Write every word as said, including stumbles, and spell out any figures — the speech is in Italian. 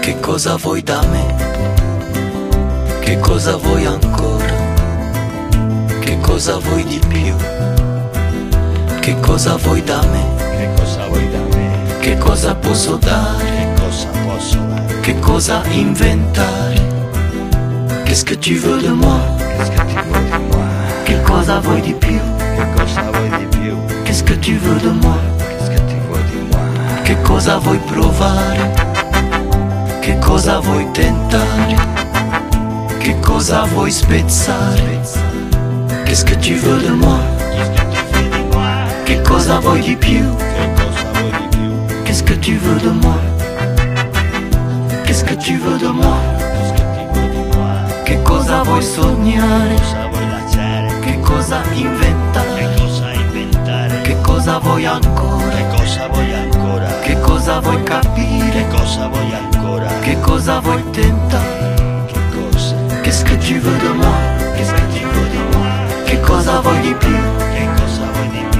Che cosa vuoi da me? Che cosa vuoi ancora? Che cosa vuoi di più? Che cosa vuoi da me? Che cosa vuoi da me? Che cosa posso dare? Che cosa posso dare? Che cosa inventare? Qu'est-ce que tu veux de moi? Qu'est-ce que tu veux di moi? Che cosa vuoi di più? Che cosa vuoi di più? Qu'est-ce que tu veux de moi? Qu'est-ce que tu veux di moi? Che cosa vuoi provare? Che cosa vuoi tentare? Che cosa vuoi spezzare? Qu'est-ce que tu veux de moi? Qu'est-ce que tu veux di moi? Che cosa vuoi di più? Che cosa vuoi di più? Qu'est-ce que tu veux de moi? Qu'est-ce que tu veux de moi? Qu'est-ce que tu veux di moi? Che cosa vuoi sognare? Cosa vuoi lasciare? Che cosa Che inventare? cosa inventare? Che cosa vuoi ancora? Che cosa vuoi ancora? Che cosa vuoi capire? Che cosa vuoi ancora? Che cosa vuoi tentare? Che cosa? Qu'est-ce que tu veux de moi? Qu'est-ce que tu veux di moi? Che cosa vuoi di più? Che cosa vuoi di più?